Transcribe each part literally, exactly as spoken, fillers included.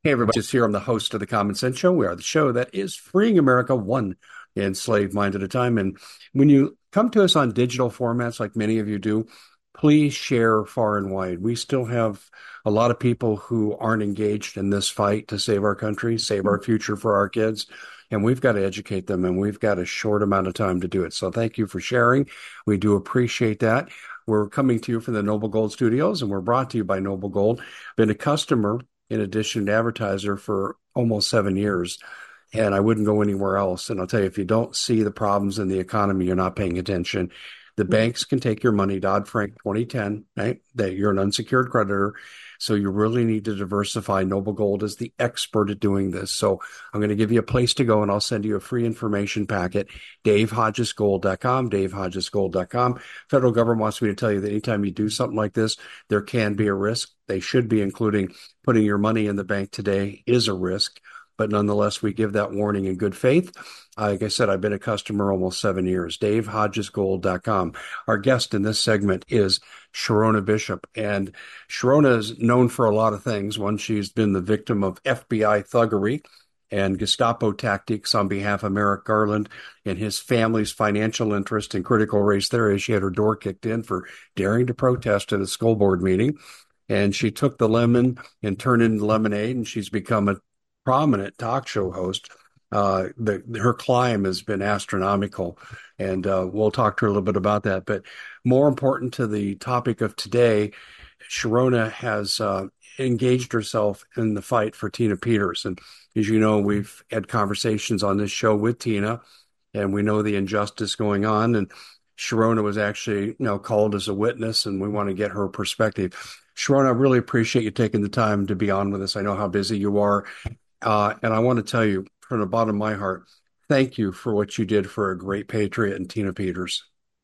Hey, everybody, just here. I'm the host of the Common Sense Show. We are the show that is freeing America one enslaved mind at a time. And when you come to us on digital formats, like many of you do, please share far and wide. We still have a lot of people who aren't engaged in this fight to save our country, save our future for our kids. And we've got to educate them, and we've got a short amount of time to do it. So thank you for sharing. We do appreciate that. We're coming to you from the Noble Gold Studios, and we're brought to you by Noble Gold. Been a customer in addition to advertiser for almost seven years. And I wouldn't go anywhere else. And I'll tell you, if you don't see the problems in the economy, you're not paying attention. The banks can take your money, Dodd-Frank twenty ten, right? That you're an unsecured creditor. So you really need to diversify. Noble Gold is the expert at doing this. So I'm going to give you a place to go, and I'll send you a free information packet, dave hodges gold dot com, dave hodges gold dot com. Federal government wants me to tell you that anytime you do something like this, there can be a risk. They should be, including putting your money in the bank today is a risk. But nonetheless, we give that warning in good faith. Like I said, I've been a customer almost seven years. dave hodges gold dot com. Our guest in this segment is Sharona Bishop. And Sharona is known for a lot of things. One, she's been the victim of F B I thuggery and Gestapo tactics on behalf of Merrick Garland and his family's financial interest in critical race theory. She had her door kicked in for daring to protest at a school board meeting. And she took the lemon and turned it into lemonade, and she's become a prominent talk show host. Uh, the, her climb has been astronomical, and uh, we'll talk to her a little bit about that. But more important to the topic of today, Sharona has uh, engaged herself in the fight for Tina Peters. And as you know, we've had conversations on this show with Tina, and we know the injustice going on. And Sharona was actually, you know, called as a witness, and we want to get her perspective. Sharona, I really appreciate you taking the time to be on with us. I know how busy you are. Uh, and I want to tell you from the bottom of my heart, thank you for what you did for a great patriot and Tina Peters.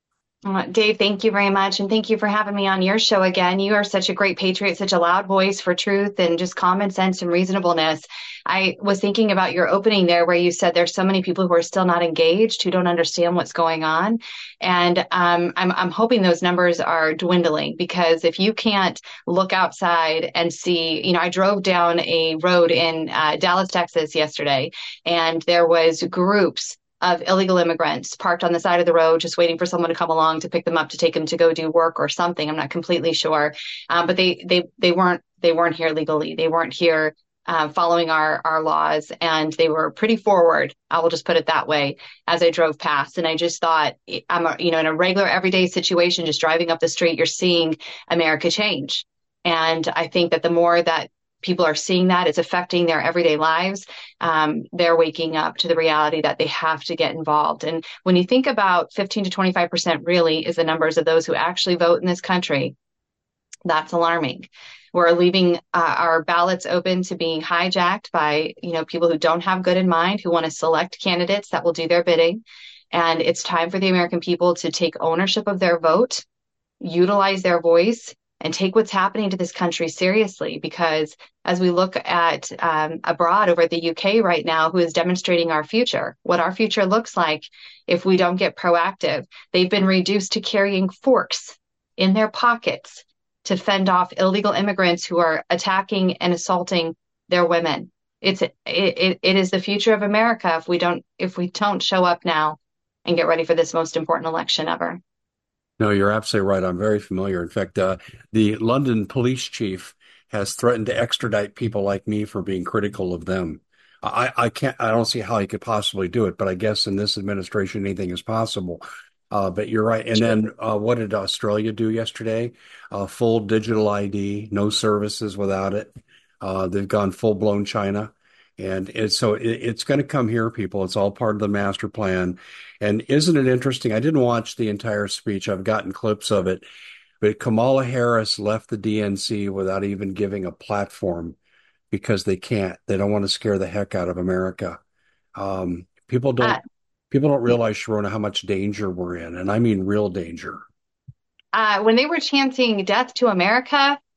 Uh, Dave, thank you very much. And thank you for having me on your show again. You are such a great patriot, such a loud voice for truth and just common sense and reasonableness. I was thinking about your opening there where you said there's so many people who are still not engaged, who don't understand what's going on. And um, I'm, I'm hoping those numbers are dwindling, because if you can't look outside and see, you know, I drove down a road in uh, Dallas, Texas yesterday, and there was groups of illegal immigrants parked on the side of the road, just waiting for someone to come along to pick them up, to take them to go do work or something. I'm not completely sure. Um, but they, they, they weren't, they weren't here legally. They weren't here uh, following our, our laws, and they were pretty forward. I will just put it that way as I drove past. And I just thought, I'm a, you know, in a regular everyday situation, just driving up the street, you're seeing America change. And I think that the more that people are seeing that, it's affecting their everyday lives. Um, they're waking up to the reality that they have to get involved. And when you think about fifteen to twenty-five percent really is the numbers of those who actually vote in this country, that's alarming. We're leaving uh, our ballots open to being hijacked by, you know, people who don't have good in mind, who want to select candidates that will do their bidding. And it's time for the American people to take ownership of their vote, utilize their voice, and take what's happening to this country seriously. Because as we look at um, abroad over the U K right now, who is demonstrating our future, what our future looks like if we don't get proactive, they've been reduced to carrying forks in their pockets to fend off illegal immigrants who are attacking and assaulting their women. It's it, it, it is the future of America if we don't if we don't show up now and get ready for this most important election ever. No, you're absolutely right. I'm very familiar. In fact, uh, the London police chief has threatened to extradite people like me for being critical of them. I, I can't, I don't see how he could possibly do it, but I guess in this administration, anything is possible. Uh, but you're right. And then uh, what did Australia do yesterday? Uh, full digital I D, no services without it. Uh, they've gone full blown China. And it's, so it, it's going to come here, people. It's all part of the master plan. And isn't it interesting? I didn't watch the entire speech. I've gotten clips of it. But Kamala Harris left the D N C without even giving a platform because they can't. They don't want to scare the heck out of America. Um, people Uh, don't people don't realize, Sharona, how much danger we're in. And I mean real danger. uh, when they were chanting death to America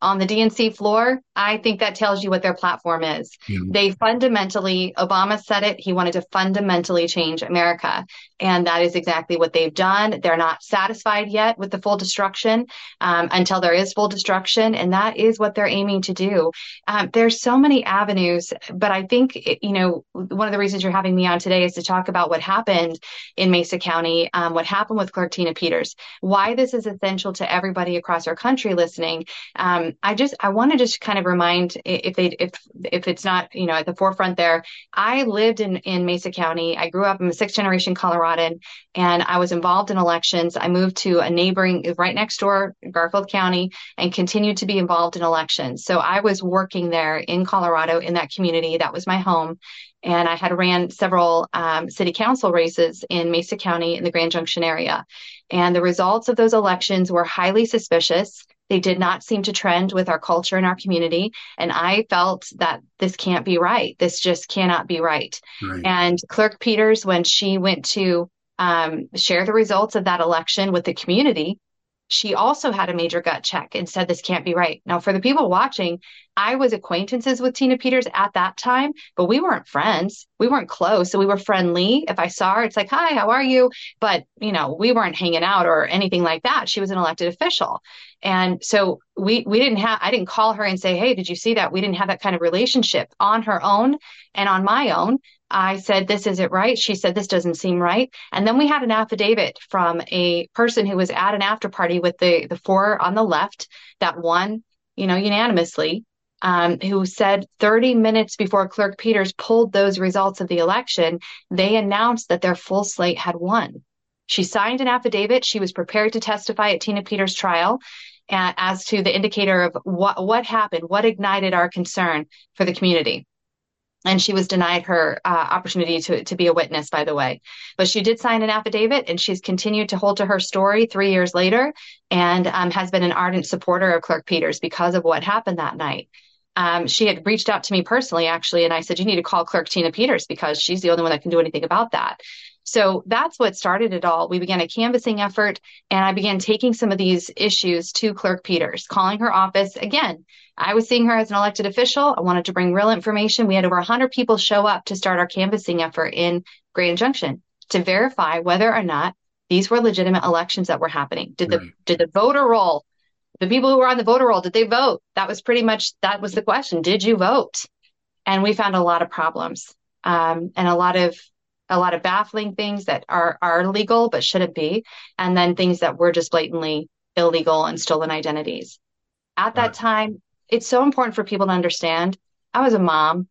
on the D N C floor, I think that tells you what their platform is. Yeah. They fundamentally, Obama said it, he wanted to fundamentally change America. And that is exactly what they've done. They're not satisfied yet with the full destruction um, until there is full destruction. And that is what they're aiming to do. Um, there's so many avenues, but I think, you know, one of the reasons you're having me on today is to talk about what happened in Mesa County, um, what happened with Clerk Tina Peters, why this is essential to everybody across our country listening. Um, I just, I want to just kind of remind if they, if, if it's not, you know, at the forefront there, I lived in, in Mesa County. I grew up, I'm a sixth generation Coloradan, and I was involved in elections. I moved to a neighboring, right next door, Garfield County, and continued to be involved in elections. So I was working there in Colorado in that community. That was my home. And I had ran several um, city council races in Mesa County in the Grand Junction area. And the results of those elections were highly suspicious. They did not seem to trend with our culture and our community. And I felt that this can't be right. This just cannot be right. Right. And Clerk Peters, when she went to um, share the results of that election with the community, she also had a major gut check and said, this can't be right. Now, for the people watching, I was acquaintances with Tina Peters at that time, but we weren't friends. We weren't close. So we were friendly. If I saw her, it's like, hi, how are you? But, you know, we weren't hanging out or anything like that. She was an elected official. And so we, we didn't have, I didn't call her and say, hey, did you see that? We didn't have that kind of relationship. On her own and on my own, I said, this isn't right. She said, this doesn't seem right. And then we had an affidavit from a person who was at an after party with the, the four on the left that won, you know, unanimously, um, who said thirty minutes before Clerk Peters pulled those results of the election, they announced that their full slate had won. She signed an affidavit. She was prepared to testify at Tina Peters' trial uh, as to the indicator of what, what happened, what ignited our concern for the community. And she was denied her uh, opportunity to, to be a witness, by the way. But she did sign an affidavit, and she's continued to hold to her story three years later, and um, has been an ardent supporter of Clerk Peters because of what happened that night. Um, she had reached out to me personally, actually, and I said, you need to call Clerk Tina Peters because she's the only one that can do anything about that. So that's what started it all. We began a canvassing effort, and I began taking some of these issues to Clerk Peters, calling her office. Again, I was seeing her as an elected official. I wanted to bring real information. We had over one hundred people show up to start our canvassing effort in Grand Junction to verify whether or not these were legitimate elections that were happening. Did the, right. did the voter roll, the people who were on the voter roll, did they vote? That was pretty much, that was the question. Did you vote? And we found a lot of problems um, and a lot of a lot of baffling things that are, are legal but shouldn't be, and then things that were just blatantly illegal and stolen identities. At that right. time, it's so important for people to understand. I was a mom.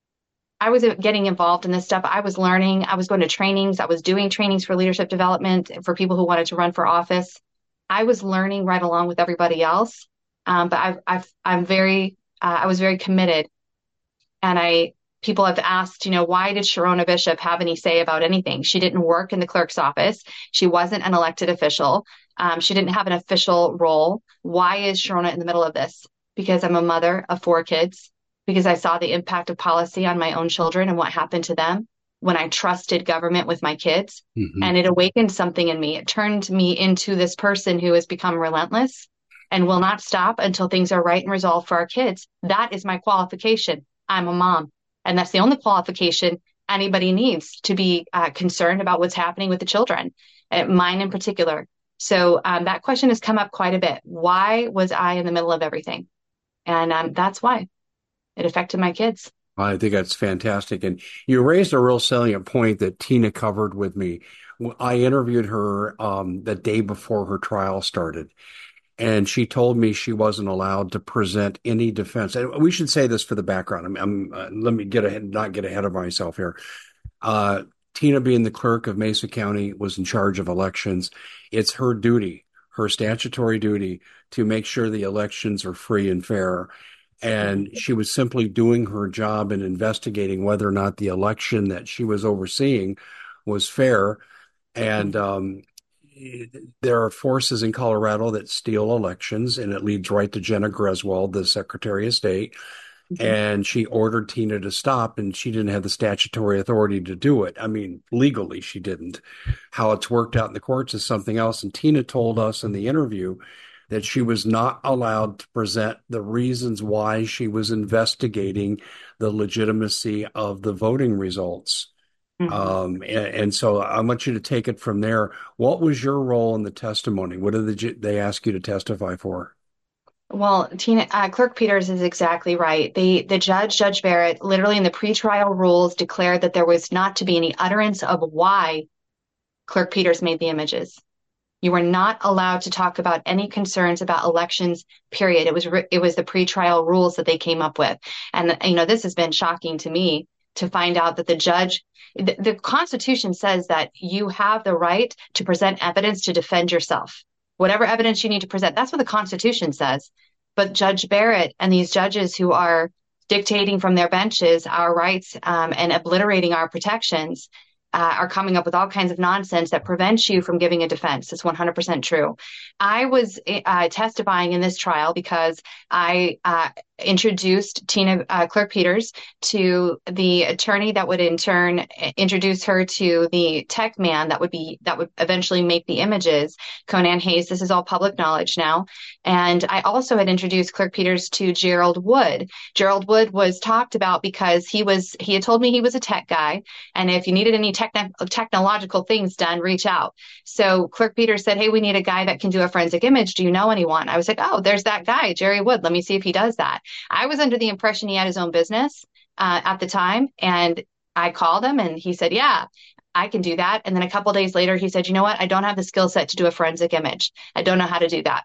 I was getting involved in this stuff. I was learning. I was going to trainings. I was doing trainings for leadership development for people who wanted to run for office. I was learning right along with everybody else. Um, but I've, I've, I'm very, uh, I was very committed. And I, people have asked, you know, why did Sherronna Bishop have any say about anything? She didn't work in the clerk's office. She wasn't an elected official. Um, she didn't have an official role. Why is Sherronna in the middle of this? Because I'm a mother of four kids, because I saw the impact of policy on my own children and what happened to them when I trusted government with my kids. Mm-hmm. And it awakened something in me. It turned me into this person who has become relentless and will not stop until things are right and resolved for our kids. That is my qualification. I'm a mom. And that's the only qualification anybody needs to be uh, concerned about what's happening with the children, uh, mine in particular. So um, that question has come up quite a bit. Why was I in the middle of everything? And um, that's why it affected my kids. I think that's fantastic. And you raised a real salient point that Tina covered with me. I interviewed her um, the day before her trial started. And she told me she wasn't allowed to present any defense. And we should say this for the background. I'm, I'm uh, let me get ahead, not get ahead of myself here. Uh, Tina, being the clerk of Mesa County, was in charge of elections. It's her duty, her statutory duty, to make sure the elections are free and fair. And she was simply doing her job and investigating whether or not the election that she was overseeing was fair. And um, there are forces in Colorado that steal elections, and it leads right to Jenna Griswold, the Secretary of State. Mm-hmm. And she ordered Tina to stop, and she didn't have the statutory authority to do it. I mean, legally, she didn't. How it's worked out in the courts is something else. And Tina told us in the interview that she was not allowed to present the reasons why she was investigating the legitimacy of the voting results. Mhm. Um, and, and so I want you to take it from there. What was your role in the testimony? What did the, they ask you to testify for? Well, Tina, uh, Clerk Peters is exactly right. The the judge, Judge Barrett, literally in the pretrial rules declared that there was not to be any utterance of why Clerk Peters made the images. You were not allowed to talk about any concerns about elections, period. It was it was the pretrial rules that they came up with. And you know, this has been shocking to me to find out that the judge the, the Constitution says that you have the right to present evidence to defend yourself. Whatever evidence you need to present, that's what the Constitution says. But Judge Barrett and these judges who are dictating from their benches our rights um, and obliterating our protections uh, are coming up with all kinds of nonsense that prevents you from giving a defense. It's one hundred percent true. I was uh, testifying in this trial because I uh, introduced Tina uh, Clerk Peters to the attorney that would in turn introduce her to the tech man that would be that would eventually make the images, Conan Hayes. This is all public knowledge now. And I also had introduced Clerk Peters to Gerald Wood. Gerald Wood was talked about because he was he had told me he was a tech guy, and if you needed any techn- technological things done, reach out. So Clerk Peters said, "Hey, we need a guy that can do a forensic image. Do you know anyone?" I was like, "Oh, there's that guy, Jerry Wood. Let me see if he does that." I was under the impression he had his own business uh, at the time, and I called him and he said, "Yeah, I can do that." And then a couple days later, he said, "You know what? I don't have the skill set to do a forensic image. I don't know how to do that."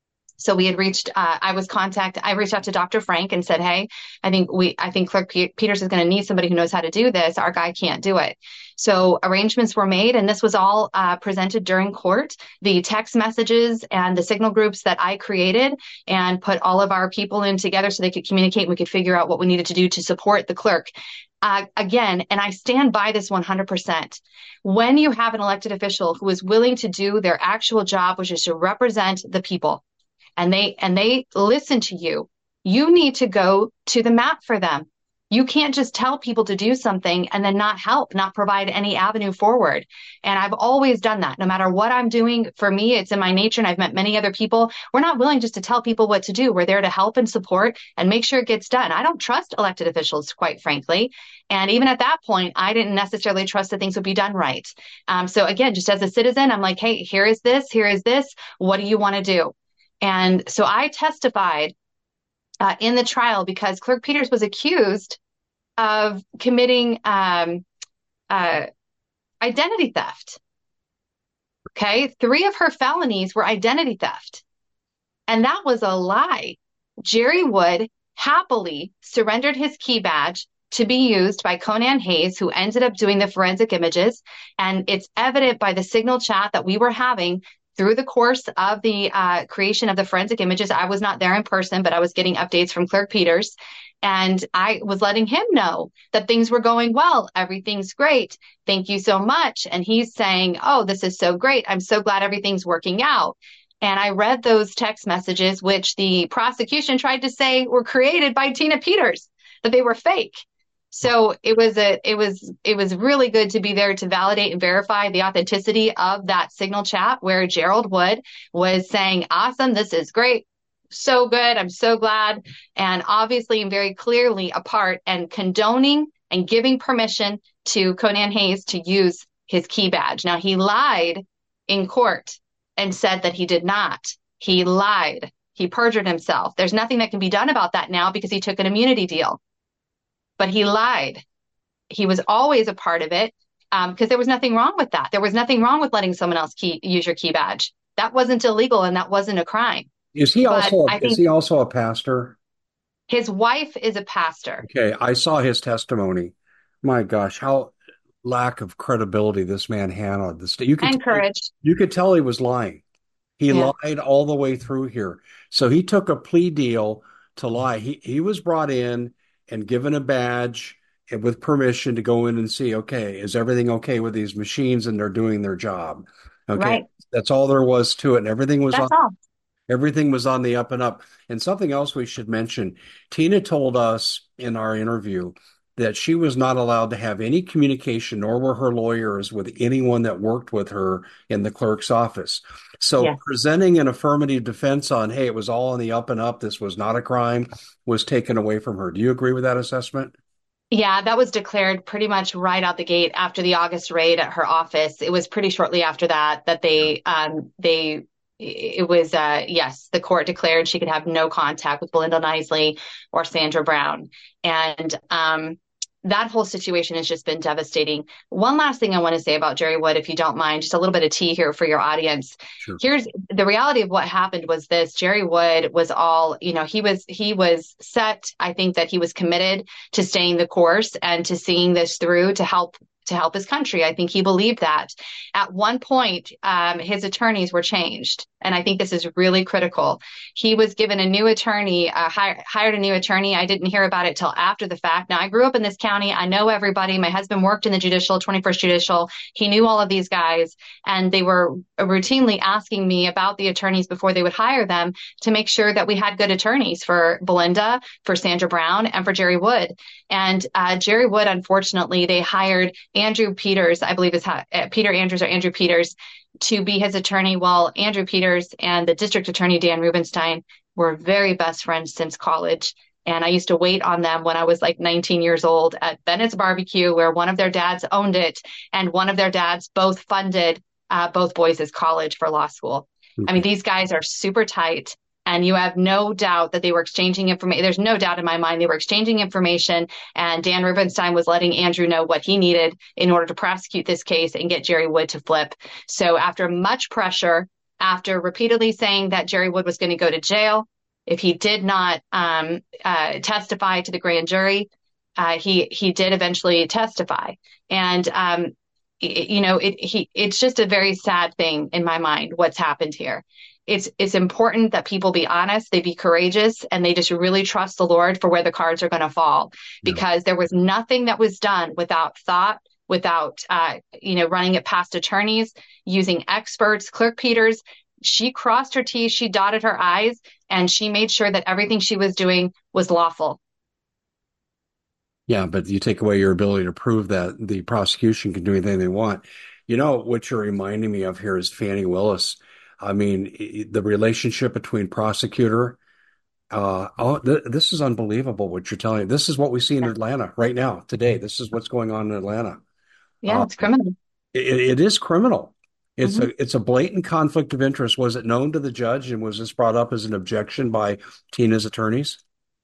So we had reached, uh, I was contact, I reached out to Doctor Frank and said, "Hey, I think we, I think Clerk P- Peters is going to need somebody who knows how to do this. Our guy can't do it." So arrangements were made, and this was all uh, presented during court. The text messages and the signal groups that I created and put all of our people in together so they could communicate and we could figure out what we needed to do to support the clerk. Uh, again, and I stand by this one hundred percent. When you have an elected official who is willing to do their actual job, which is to represent the people, and they and they listen to you, you need to go to the mat for them. You can't just tell people to do something and then not help, not provide any avenue forward. And I've always done that. No matter what I'm doing, for me, it's in my nature, and I've met many other people. We're not willing just to tell people what to do. We're there to help and support and make sure it gets done. I don't trust elected officials, quite frankly. And even at that point, I didn't necessarily trust that things would be done right. Um, so again, just as a citizen, I'm like, "Hey, here is this, here is this. What do you want to do?" And so I testified uh, in the trial because Clerk Peters was accused of committing um, uh, identity theft. Okay. Three of her felonies were identity theft. And that was a lie. Jerry Wood happily surrendered his key badge to be used by Conan Hayes, who ended up doing the forensic images. And it's evident by the signal chat that we were having through the course of the uh, creation of the forensic images. I was not there in person, but I was getting updates from Clerk Peters. And I was letting him know that things were going well. Everything's great. Thank you so much. And he's saying, "Oh, this is so great. I'm so glad everything's working out." And I read those text messages, which the prosecution tried to say were created by Tina Peters, that they were fake. So it was a, it was, it was really good to be there to validate and verify the authenticity of that signal chat where Gerald Wood was saying, "Awesome, this is great, so good, I'm so glad," and obviously and very clearly a part and condoning and giving permission to Conan Hayes to use his key badge. Now he lied in court and said that he did not. He lied. He perjured himself. There's nothing that can be done about that now because he took an immunity deal. But he lied. He was always a part of it um, because there was nothing wrong with that. There was nothing wrong with letting someone else key, use your key badge. That wasn't illegal and that wasn't a crime. Is he But also I is think he also a pastor? his wife is a pastor. Okay, I saw his testimony. My gosh, how lack of credibility this man had on this. You could And tell, courage. you could tell he was lying. He Yeah. lied all the way through here. So he took a plea deal to lie. He he was brought in and given a badge and with permission to go in and see, okay, is everything okay with these machines and they're doing their job? Okay. Right. That's all there was to it. And everything was on That's all. everything was on the up and up. And something else we should mention, Tina told us in our interview that she was not allowed to have any communication, nor were her lawyers, with anyone that worked with her in the clerk's office. So Yeah. presenting an affirmative defense on, hey, it was all on the up and up, this was not a crime, was taken away from her. Do you agree with that assessment? Yeah, that was declared pretty much right out the gate after the August raid at her office. It was pretty shortly after that that they um they it was uh yes, the court declared she could have no contact with Belinda Knisely or Sandra Brown. And um that whole situation has just been devastating. One last thing I want to say about Jerry Wood, if you don't mind, just a little bit of tea here for your audience. Sure. Here's the reality of what happened was this. Jerry Wood was all, you know, he was he was set. I think that he was committed to staying the course and to seeing this through to help to help his country. I think he believed that. At one point, um, his attorneys were changed. And I think this is really critical. He was given a new attorney, uh, hi- hired a new attorney. I didn't hear about it till after the fact. Now, I grew up in this county. I know everybody. My husband worked in the judicial, twenty-first Judicial. He knew all of these guys. And they were routinely asking me about the attorneys before they would hire them to make sure that we had good attorneys for Belinda, for Sandra Brown, and for Jerry Wood. And uh, Jerry Wood, unfortunately, they hired Andrew Peters, I believe is how, uh, Peter Andrews or Andrew Peters, to be his attorney, while Andrew Peters and the district attorney, Dan Rubenstein, were very best friends since college. And I used to wait on them when I was like nineteen years old at Bennett's Barbecue, where one of their dads owned it, and one of their dads both funded uh, both boys' college for law school. Okay. I mean, these guys are super tight. And you have no doubt that they were exchanging information. There's no doubt in my mind they were exchanging information. And Dan Rubenstein was letting Andrew know what he needed in order to prosecute this case and get Jerry Wood to flip. So after much pressure, after repeatedly saying that Jerry Wood was going to go to jail if he did not um, uh, testify to the grand jury, uh, he he did eventually testify. And um, it, you know, it, he it's just a very sad thing in my mind what's happened here. It's it's important that people be honest, they be courageous, and they just really trust the Lord for where the cards are going to fall, because there was nothing that was done without thought, without, uh, you know, running it past attorneys, using experts. Clerk Peters, she crossed her T's, she dotted her I's, and she made sure that everything she was doing was lawful. Yeah, but you take away your ability to prove that the prosecution can do anything they want. You know, what you're reminding me of here is Fannie Willis. I mean, the relationship between prosecutor, uh, oh, th- this is unbelievable what you're telling me. This is what we see in Atlanta right now, today. This is what's going on in Atlanta. Yeah, Uh, it's criminal. it, it is criminal. It's Mm-hmm. a it's a blatant conflict of interest. Was it known to the judge, and was this brought up as an objection by Tina's attorneys?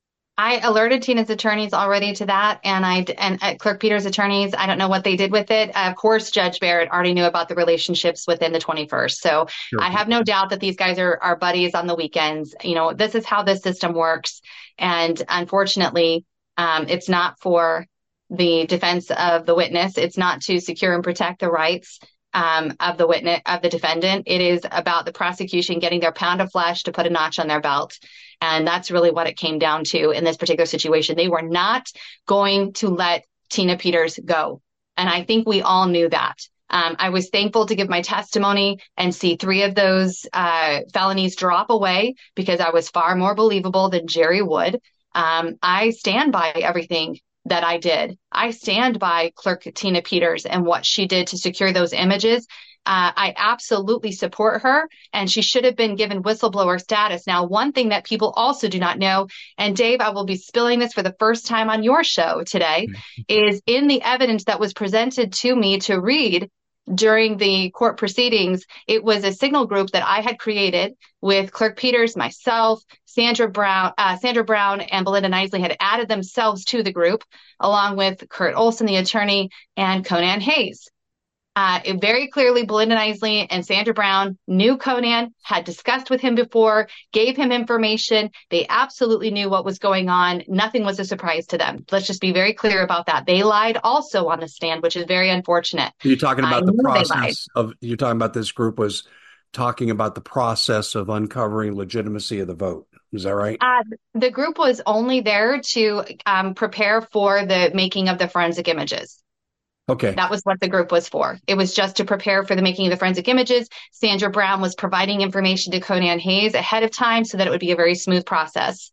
I alerted Tina's attorneys already to that, and I and uh, Clerk Peters' attorneys. I don't know what they did with it. Uh, of course, Judge Barrett already knew about the relationships within the twenty-first. So Sure. I have no doubt that these guys are are buddies on the weekends. You know, this is how this system works, and unfortunately, um, it's not for the defense of the witness. It's not to secure and protect the rights um, of the witness, of the defendant. It is about the prosecution getting their pound of flesh to put a notch on their belt. And that's really what it came down to in this particular situation. They were not going to let Tina Peters go. And I think we all knew that. Um, I was thankful to give my testimony and see three of those uh, felonies drop away, because I was far more believable than Jerry Wood. Um, I stand by everything that I did. I stand by Clerk Tina Peters and what she did to secure those images. Uh, I absolutely support her, and she should have been given whistleblower status. Now, one thing that people also do not know, and Dave, I will be spilling this for the first time on your show today, is in the evidence that was presented to me to read during the court proceedings, it was a signal group that I had created with Clerk Peters, myself, Sandra Brown, uh, Sandra Brown, and Belinda Knisely had added themselves to the group, along with Kurt Olson, the attorney, and Conan Hayes. Uh, it very clearly, Belinda Knisely and Sandra Brown knew Conan, had discussed with him before, gave him information. They absolutely knew what was going on. Nothing was a surprise to them. Let's just be very clear about that. They lied also on the stand, which is very unfortunate. You're talking I about the knew they lied. process of, you're talking about this group was talking about the process of uncovering legitimacy of the vote. Is that right? Uh, the group was only there to um, prepare for the making of the forensic images. Okay. That was what the group was for. It was just to prepare for the making of the forensic images. Sandra Brown was providing information to Conan Hayes ahead of time so that it would be a very smooth process.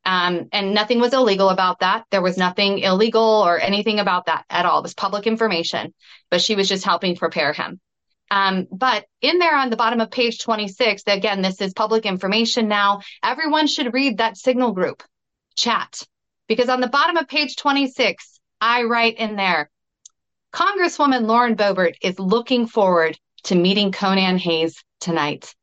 Um, and nothing was illegal about that. There was nothing illegal or anything about that at all. It was public information, but she was just helping prepare him. Um, but in there on the bottom of page twenty-six, again, this is public information now. Everyone should read that Signal group chat, because on the bottom of page twenty-six, I write in there, Congresswoman Lauren Boebert is looking forward to meeting Conan Hayes tonight.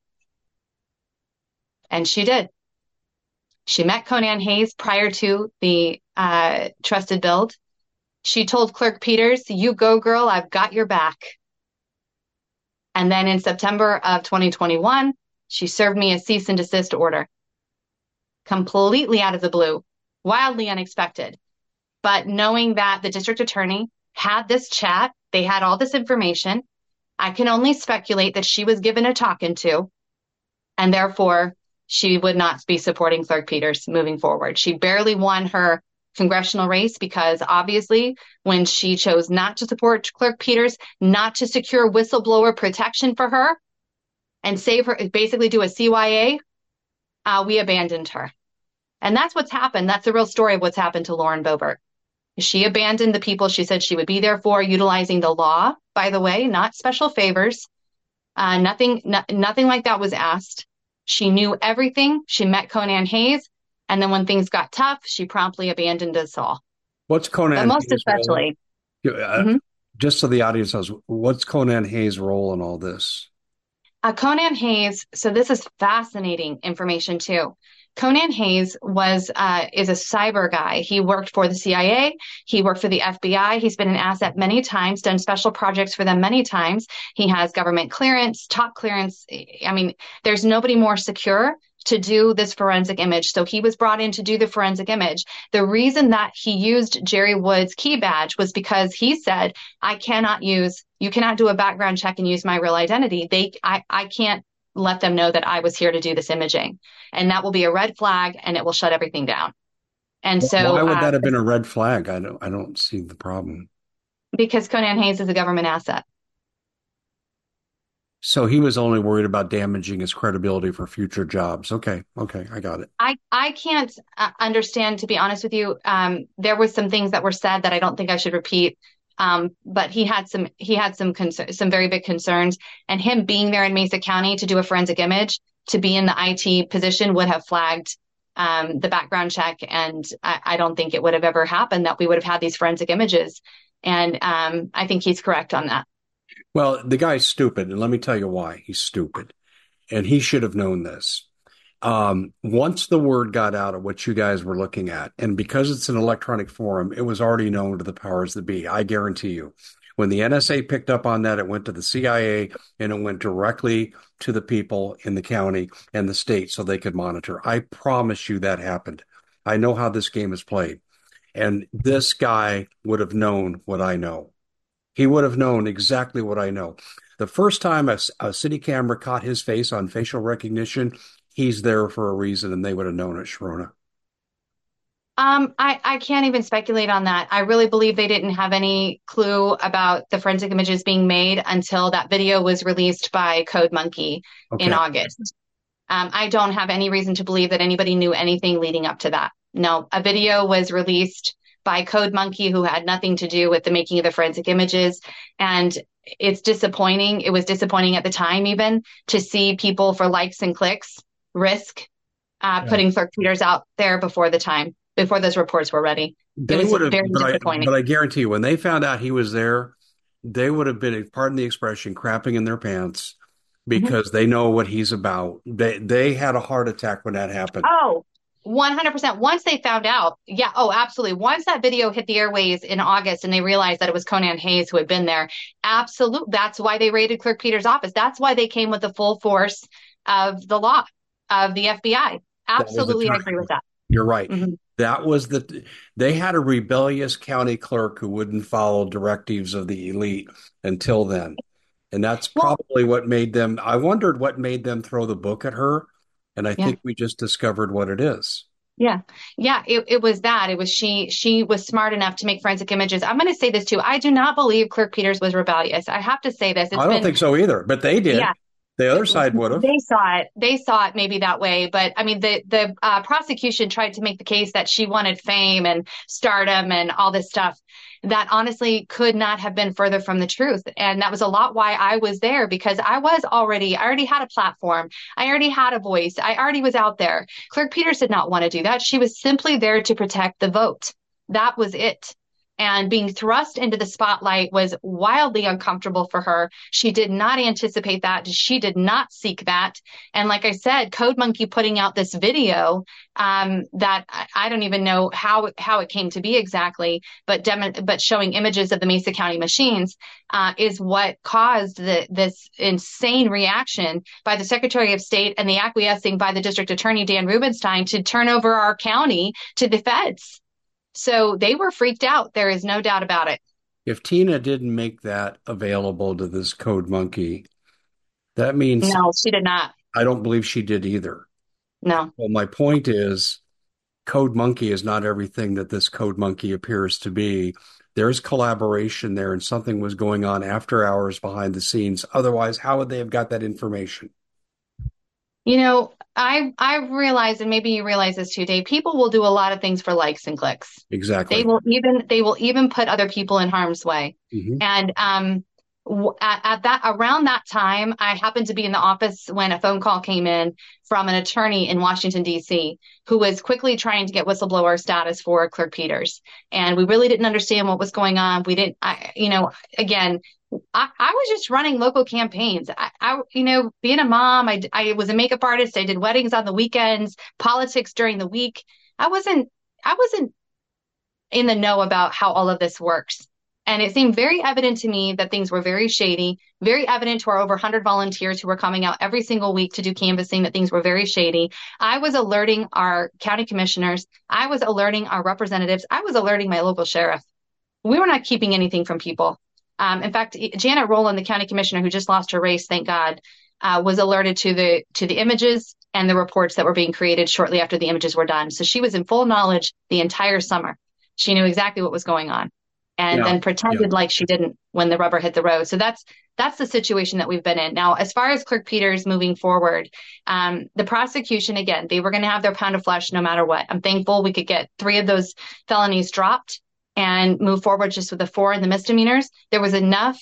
And she did. She met Conan Hayes prior to the uh, trusted build. She told Clerk Peters, you go, girl, I've got your back. And then in September of twenty twenty-one, she served me a cease and desist order. Completely out of the blue, wildly unexpected. But knowing that the district attorney had this chat, they had all this information, I can only speculate that she was given a talking to, and therefore she would not be supporting Clerk Peters moving forward. She barely won her congressional race because obviously when she chose not to support Clerk Peters, not to secure whistleblower protection for her and save her, basically do a C Y A, uh, we abandoned her. And that's what's happened. That's the real story of what's happened to Lauren Boebert. She abandoned the people she said she would be there for, utilizing the law, by the way, not special favors. Uh, nothing, no, nothing like that was asked. She knew everything. She met Conan Hayes. And then when things got tough, she promptly abandoned us all. What's Conan but most Hayes' especially. role? Uh, mm-hmm. Just so the audience knows, what's Conan Hayes' role in all this? Uh, Conan Hayes, so this is fascinating information too. Conan Hayes was uh, is a cyber guy. He worked for the C I A. He worked for the F B I. He's been an asset many times, done special projects for them many times. He has government clearance, top clearance. I mean, there's nobody more secure to do this forensic image. So he was brought in to do the forensic image. The reason that he used Jerry Wood's key badge was because he said, I cannot use, you cannot do a background check and use my real identity. They, I, I can't let them know that I was here to do this imaging. And that will be a red flag and it will shut everything down. And so why would that uh, have been a red flag? I don't, I don't see the problem. Because Conan Hayes is a government asset. So he was only worried about damaging his credibility for future jobs. Okay. Okay. I got it. I, I can't uh, understand, to be honest with you. Um, there were some things that were said that I don't think I should repeat. Um, but he had some, he had some, concern, some very big concerns, and him being there in Mesa County to do a forensic image, to be in the I T position would have flagged um, the background check. And I, I don't think it would have ever happened that we would have had these forensic images. And um, I think he's correct on that. Well, the guy's stupid, and let me tell you why he's stupid. And he should have known this. Um, once the word got out of what you guys were looking at, and because it's an electronic forum, it was already known to the powers that be. I guarantee you. When the N S A picked up on that, it went to the C I A, and it went directly to the people in the county and the state so they could monitor. I promise you that happened. I know how this game is played. And this guy would have known what I know. He would have known exactly what I know. The first time a, a city camera caught his face on facial recognition, he's there for a reason, and they would have known it, Sharona. Um, I, I can't even speculate on that. I really believe they didn't have any clue about the forensic images being made until that video was released by Code Monkey okay. in August. Um, I don't have any reason to believe that anybody knew anything leading up to that. No, a video was released by Code Monkey, who had nothing to do with the making of the forensic images. And it's disappointing. It was disappointing at the time even to see people for likes and clicks risk uh, yeah. putting Clerk Peters out there before the time, before those reports were ready. They it was would have, very but disappointing. I, but I guarantee you, when they found out he was there, they would have been, pardon the expression, crapping in their pants because mm-hmm. they know what he's about. They they had a heart attack when that happened. Oh, one hundred percent. Once they found out, yeah, oh, absolutely. Once that video hit the airways in August and they realized that it was Conan Hayes who had been there, absolutely. That's why they raided Clerk Peters' office. That's why they came with the full force of the law, of the F B I. Absolutely, I agree with that. You're right. Mm-hmm. That was the, they had a rebellious county clerk who wouldn't follow directives of the elite until then. And that's probably well, what made them, I wondered what made them throw the book at her. And I yeah. think we just discovered what it is. Yeah. Yeah. It, it was that. It was she, she was smart enough to make forensic images. I'm going to say this too. I do not believe Clerk Peters was rebellious. I have to say this. It's I don't been, think so either, but they did. Yeah. The other side would have. They saw it. They saw it maybe that way, but I mean, the the uh, prosecution tried to make the case that she wanted fame and stardom and all this stuff. That honestly could not have been further from the truth, and that was a lot why I was there because I was already, I already had a platform, I already had a voice, I already was out there. Clerk Peters did not want to do that. She was simply there to protect the vote. That was it. And being thrust into the spotlight was wildly uncomfortable for her. She did not anticipate that. She did not seek that. And like I said, Code Monkey putting out this video um, that I, I don't even know how how it came to be exactly, but dem- but showing images of the Mesa County machines uh, is what caused the, this insane reaction by the Secretary of State and the acquiescing by the District Attorney Dan Rubenstein to turn over our county to the feds. So they were freaked out. There is no doubt about it. If Tina didn't make that available to this Code Monkey, that means No, she did not. I don't believe she did either. No. Well, my point is Code Monkey is not everything that this Code Monkey appears to be. There's collaboration there and something was going on after hours behind the scenes. Otherwise, how would they have got that information? You know, I I've realized, and maybe you realize this too, Dave, people will do a lot of things for likes and clicks. Exactly. They will even they will even put other people in harm's way. Mm-hmm. And um at, at that around that time, I happened to be in the office when a phone call came in from an attorney in Washington, D C, who was quickly trying to get whistleblower status for Clerk Peters. And we really didn't understand what was going on. We didn't, I, you know, again, I, I was just running local campaigns. I, I, you know, being a mom, I, I was a makeup artist. I did weddings on the weekends, politics during the week. I wasn't, I wasn't in the know about how all of this works. And it seemed very evident to me that things were very shady, very evident to our over one hundred volunteers who were coming out every single week to do canvassing that things were very shady. I was alerting our county commissioners. I was alerting our representatives. I was alerting my local sheriff. We were not keeping anything from people. Um, in fact, Janet Rowland, the county commissioner who just lost her race, thank God, uh, was alerted to the to the images and the reports that were being created shortly after the images were done. So she was in full knowledge the entire summer. She knew exactly what was going on, and yeah. then pretended yeah. like she didn't when the rubber hit the road. So that's that's the situation that we've been in. Now, as far as Clerk Peters moving forward, um, the prosecution, again, they were going to have their pound of flesh no matter what. I'm thankful we could get three of those felonies dropped and move forward just with the four and the misdemeanors. There was enough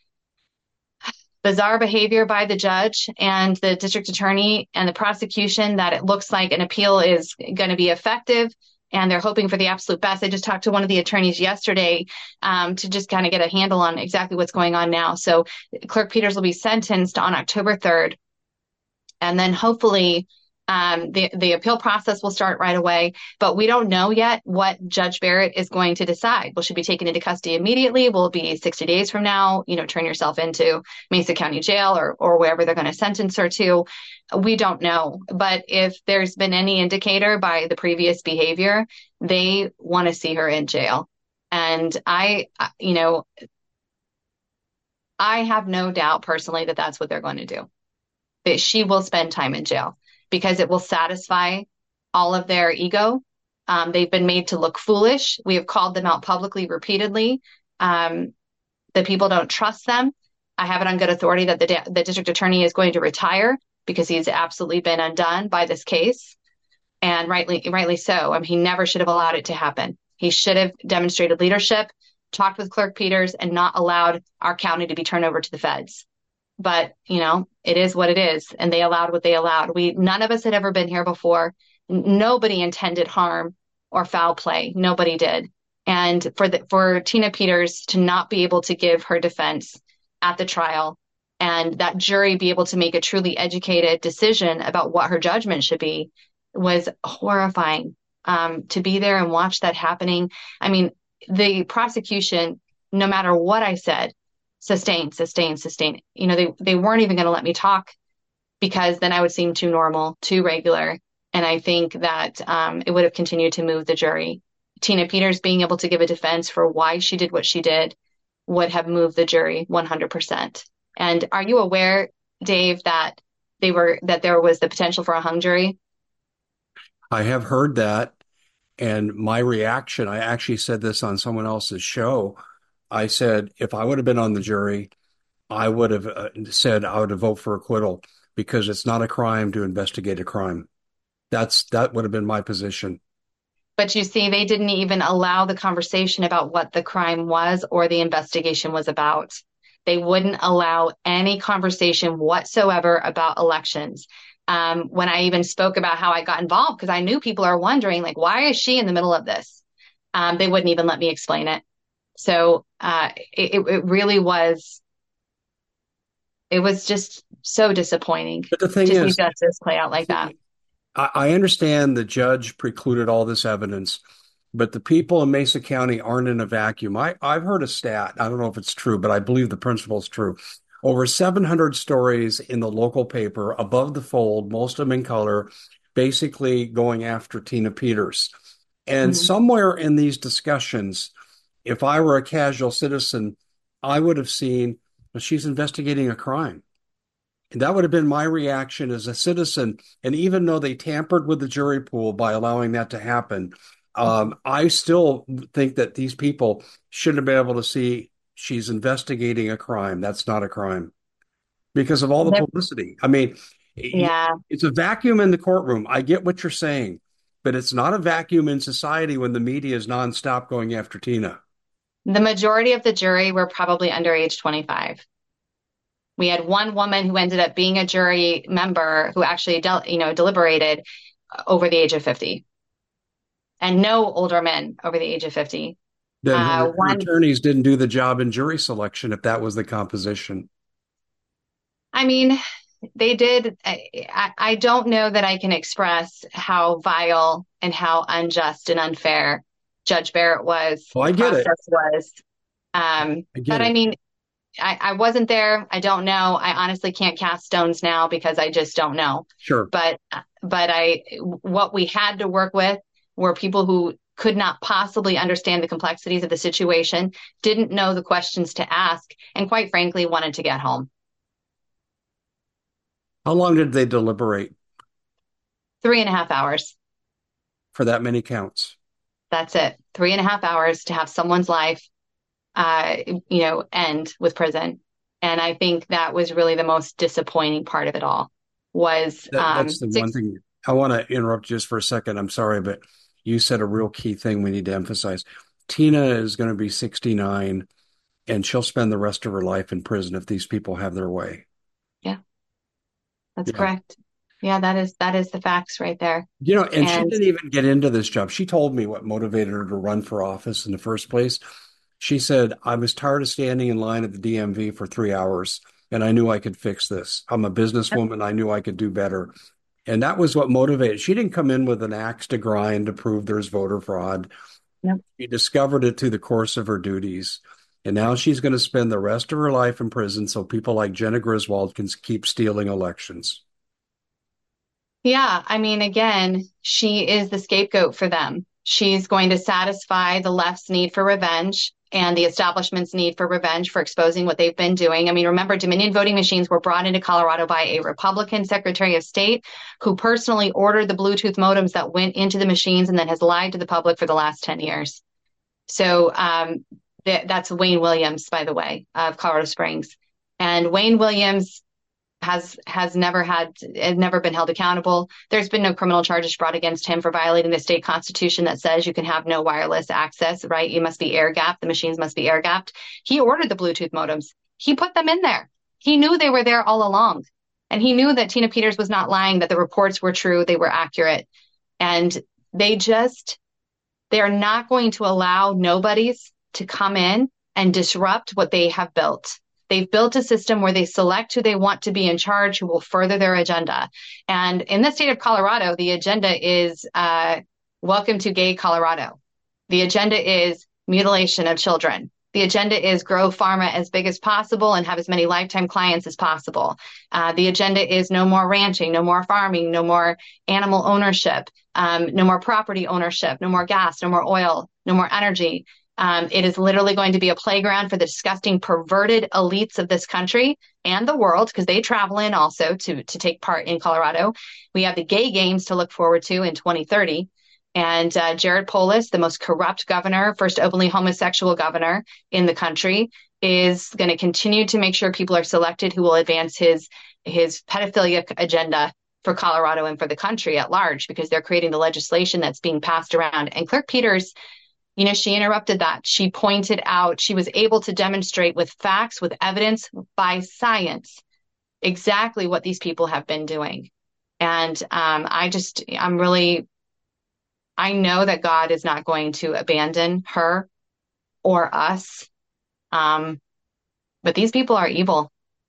bizarre behavior by the judge and the district attorney and the prosecution that it looks like an appeal is going to be effective, and they're hoping for the absolute best. I just talked to one of the attorneys yesterday um, to just kind of get a handle on exactly what's going on now. So Clerk Peters will be sentenced on October third, and then hopefully Um, the, the appeal process will start right away, but we don't know yet what Judge Barrett is going to decide. Will she be taken into custody immediately? Will it be sixty days from now? You know, turn yourself into Mesa County Jail or, or wherever they're going to sentence her to. We don't know. But if there's been any indicator by the previous behavior, they want to see her in jail. And I, you know, I have no doubt personally that that's what they're going to do, that she will spend time in jail, because it will satisfy all of their ego. Um, they've been made to look foolish. We have called them out publicly repeatedly. Um, the people don't trust them. I have it on good authority that the, the district attorney is going to retire because he's absolutely been undone by this case. And rightly, rightly so. I mean, he never should have allowed it to happen. He should have demonstrated leadership, talked with Clerk Peters, and not allowed our county to be turned over to the feds. But, you know, it is what it is. And they allowed what they allowed. We, none of us had ever been here before. Nobody intended harm or foul play. Nobody did. And for the, for Tina Peters to not be able to give her defense at the trial, and that jury be able to make a truly educated decision about what her judgment should be, was horrifying. Um, to be there and watch that happening. I mean, the prosecution, no matter what I said, sustain, sustain, sustain. You know, they, they weren't even going to let me talk because then I would seem too normal, too regular. And I think that um, it would have continued to move the jury. Tina Peters being able to give a defense for why she did what she did would have moved the jury one hundred percent. And are you aware, Dave, that they were, that there was the potential for a hung jury? I have heard that. And my reaction, I actually said this on someone else's show. I said, if I would have been on the jury, I would have uh, said I would have voted for acquittal because it's not a crime to investigate a crime. That's that would have been my position. But you see, they didn't even allow the conversation about what the crime was or the investigation was about. They wouldn't allow any conversation whatsoever about elections. Um, when I even spoke about how I got involved, because I knew people are wondering, like, why is she in the middle of this? Um, they wouldn't even let me explain it. So uh, it, it really was, it was just so disappointing But the thing to see is, justice play out like that. I, I understand the judge precluded all this evidence, but the people in Mesa County aren't in a vacuum. I, I've heard a stat. I don't know if it's true, but I believe the principle is true. Over seven hundred stories in the local paper above the fold, most of them in color, basically going after Tina Peters. And Mhm. somewhere in these discussions, if I were a casual citizen, I would have seen well, she's investigating a crime. And that would have been my reaction as a citizen. And even though they tampered with the jury pool by allowing that to happen, um, I still think that these people should have been able to see she's investigating a crime. That's not a crime because of all the publicity. I mean, Yeah. it's a vacuum in the courtroom. I get what you're saying, but it's not a vacuum in society when the media is nonstop going after Tina. The majority of the jury were probably under age twenty-five. We had one woman who ended up being a jury member who actually, del- you know, deliberated over the age of fifty, and no older men over the age of fifty. Then Uh, her, her one, attorneys didn't do the job in jury selection if that was the composition. I mean, they did. I, I don't know that I can express how vile and how unjust and unfair Judge Barrett was, Well, I the get it. process was. Um, I get but I it. mean, I, I wasn't there. I don't know. I honestly can't cast stones now because I just don't know. Sure. But but I what we had to work with were people who could not possibly understand the complexities of the situation, didn't know the questions to ask, and quite frankly wanted to get home. How long did they deliberate Three and a half hours. for that many counts? That's it. Three and a half hours to have someone's life, uh, you know, end with prison. And I think that was really the most disappointing part of it all was That, um, that's the one six. thing. I want to interrupt just for a second. I'm sorry, but you said a real key thing we need to emphasize. Tina is going to be sixty-nine and she'll spend the rest of her life in prison if these people have their way. Yeah, that's Yeah. correct. Yeah, that is that is the facts right there. You know, and she And didn't even get into this job. She told me what motivated her to run for office in the first place. She said, I was tired of standing in line at the D M V for three hours and I knew I could fix this. I'm a businesswoman. I knew I could do better. And that was what motivated. She didn't come in with an axe to grind to prove there's voter fraud. yep. She discovered it through the course of her duties. And now she's going to spend the rest of her life in prison so people like Jenna Griswold can keep stealing elections. Yeah, I mean, again, she is the scapegoat for them. She's going to satisfy the left's need for revenge and the establishment's need for revenge for exposing what they've been doing. I mean, remember, Dominion voting machines were brought into Colorado by a Republican Secretary of State who personally ordered the Bluetooth modems that went into the machines and then has lied to the public for the last ten years. So um, th- that's Wayne Williams, by the way, of Colorado Springs. And Wayne Williams has has never had has never been held accountable. There's been no criminal charges brought against him for violating the state constitution that says you can have no wireless access, right? You must be air gapped. The machines must be air gapped. He ordered the Bluetooth modems. He put them in there. He knew they were there all along. And he knew that Tina Peters was not lying, that the reports were true, they were accurate. And they just, they're not going to allow nobodies to come in and disrupt what they have built. They've built a system where they select who they want to be in charge, who will further their agenda. And in the state of Colorado, the agenda is uh, welcome to gay Colorado. The agenda is mutilation of children. The agenda is grow pharma as big as possible and have as many lifetime clients as possible. Uh, the agenda is no more ranching, no more farming, no more animal ownership, um, no more property ownership, no more gas, no more oil, no more energy. Um, it is literally going to be a playground for the disgusting, perverted elites of this country and the world, because they travel in also to, to take part in Colorado. We have the gay games to look forward to in twenty thirty. And uh, Jared Polis, the most corrupt governor, first openly homosexual governor in the country, is going to continue to make sure people are selected who will advance his his pedophilia agenda for Colorado and for the country at large, because they're creating the legislation that's being passed around. And Clerk Peters, you know, she interrupted that. She pointed out, she was able to demonstrate with facts, with evidence, by science, exactly what these people have been doing. And um, I just, I'm really, I know that God is not going to abandon her or us. Um, but these people are evil.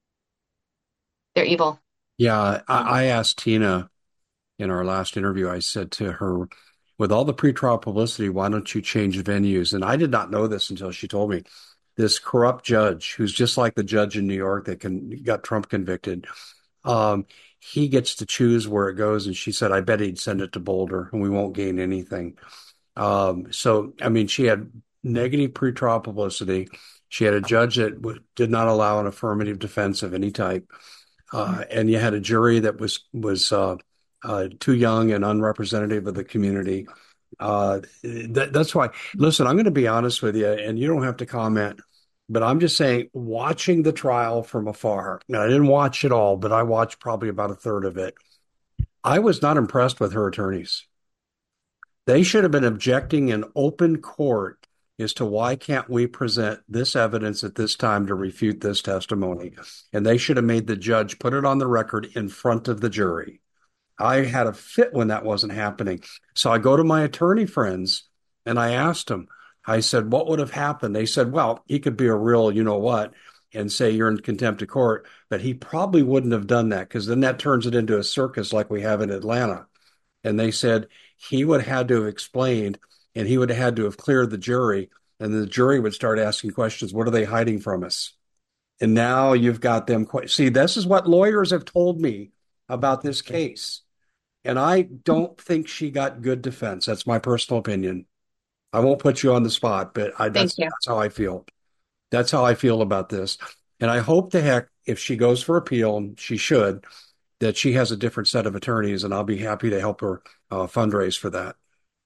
They're evil. Yeah, I, I asked Tina in our last interview, I said to her, with all the pretrial publicity, why don't you change venues? And I did not know this until she told me. This corrupt judge, who's just like the judge in New York that can got Trump convicted, um, he gets to choose where it goes. And she said, I bet he'd send it to Boulder and we won't gain anything. Um, so, I mean, she had negative pretrial publicity. She had a judge that w- did not allow an affirmative defense of any type. Uh, and you had a jury that was was uh, uh, too young and unrepresentative of the community. Uh, that, that's why. Listen, I'm going to be honest with you, and you don't have to comment, but I'm just saying, watching the trial from afar. Now, I didn't watch it all, but I watched probably about a third of it. I was not impressed with her attorneys. They should have been objecting in open court as to why can't we present this evidence at this time to refute this testimony. And they should have made the judge put it on the record in front of the jury. I had a fit when that wasn't happening. So I go to my attorney friends and I asked them, I said, what would have happened? They said, well, he could be a real, you know what, and say you're in contempt of court, but he probably wouldn't have done that because then that turns it into a circus like we have in Atlanta. And they said he would have had to have explained and he would have had to have cleared the jury. And the jury would start asking questions. What are they hiding from us? And now you've got them. See, this is what lawyers have told me about this case. And I don't think she got good defense. That's my personal opinion. I won't put you on the spot, but I, Thank that's, you. that's how I feel. That's how I feel about this. And I hope the heck, if she goes for appeal, and she should, that she has a different set of attorneys, and I'll be happy to help her uh, fundraise for that.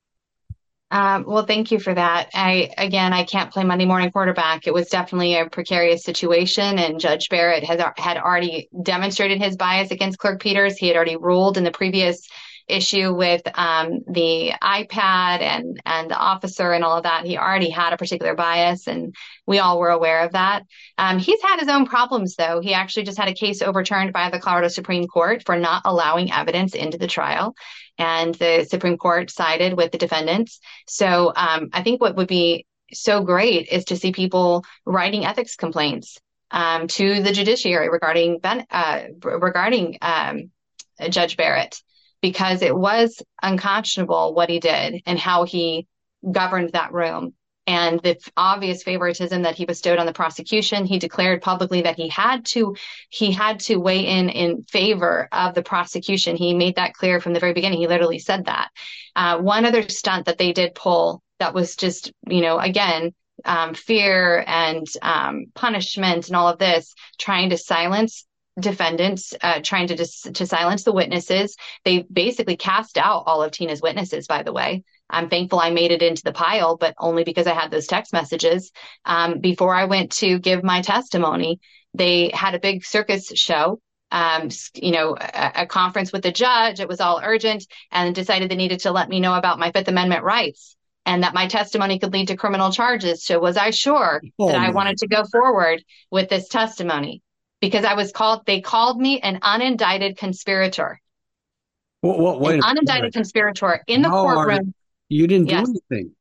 Um, well, thank you for that. I, again, I can't play Monday morning quarterback. It was definitely a precarious situation, and Judge Barrett has had already demonstrated his bias against Clerk Peters. He had already ruled in the previous issue with um, the iPad and and the officer and all of that. He already had a particular bias, and we all were aware of that. Um, he's had his own problems, though. He actually just had a case overturned by the Colorado Supreme Court for not allowing evidence into the trial, and the Supreme Court sided with the defendants. So um, I think what would be so great is to see people writing ethics complaints um, to the judiciary regarding ben, uh, regarding um, Judge Barrett, because it was unconscionable what he did and how he governed that room, and the obvious favoritism that he bestowed on the prosecution. He declared publicly that he had to he had to weigh in in favor of the prosecution. He made that clear from the very beginning. He literally said that. Uh, one other stunt that they did pull that was just, you know, again, um, fear and um, punishment and all of this, trying to silence defendants, uh, trying to dis- to silence the witnesses. They basically cast out all of Tina's witnesses, by the way. I'm thankful I made it into the pile, but only because I had those text messages. Um, before I went to give my testimony, they had a big circus show, um, you know, a, a conference with the judge. It was all urgent, and decided they needed to let me know about my Fifth Amendment rights and that my testimony could lead to criminal charges. So was I sure Oh, that I man. wanted to go forward with this testimony? Because I was called, they called me an unindicted conspirator, Well, well, wait an a unindicted minute. conspirator in the How are courtroom. you didn't do Yes, anything?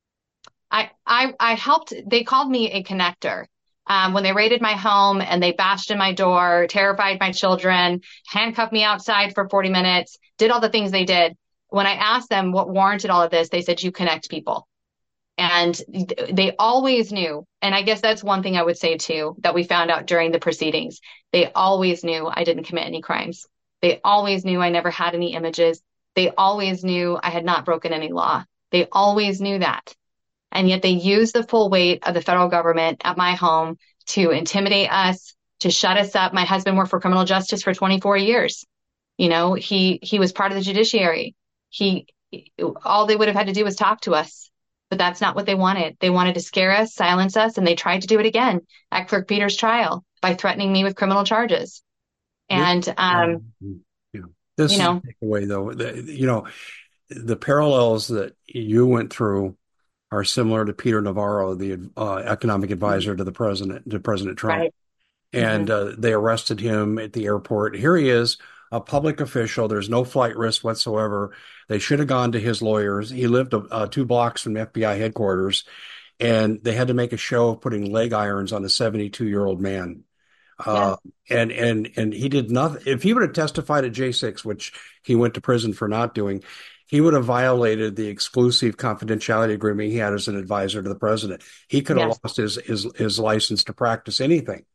I, I, I helped. They called me a connector. Um, when they raided my home and they bashed in my door, terrified my children, handcuffed me outside for forty minutes, did all the things they did. When I asked them what warranted all of this, they said, you connect people. And they always knew. And I guess that's one thing I would say, too, that we found out during the proceedings. They always knew I didn't commit any crimes. They always knew I never had any images. They always knew I had not broken any law. They always knew that. And yet they used the full weight of the federal government at my home to intimidate us, to shut us up. My husband worked for criminal justice for twenty-four years. You know, he he was part of the judiciary. He all they would have had to do was talk to us. But that's not what they wanted. They wanted to scare us, silence us, and they tried to do it again at Kirk Peters' trial by threatening me with criminal charges. This, And, um, um, you know, this you is know, the takeaway, though. The, you know, the parallels that you went through are similar to Peter Navarro, the uh, economic advisor to the president, to President Trump. right. And Hmm. uh, they arrested him at the airport. Here he is, a public official. There's no flight risk whatsoever. They should have gone to his lawyers. He lived uh, two blocks from F B I headquarters, and they had to make a show of putting leg irons on a seventy-two-year-old man. Yeah. Uh, and and and he did nothing. If he would have testified at J six, which he went to prison for not doing, he would have violated the exclusive confidentiality agreement he had as an advisor to the president. He could have Yes. lost his his his license to practice anything.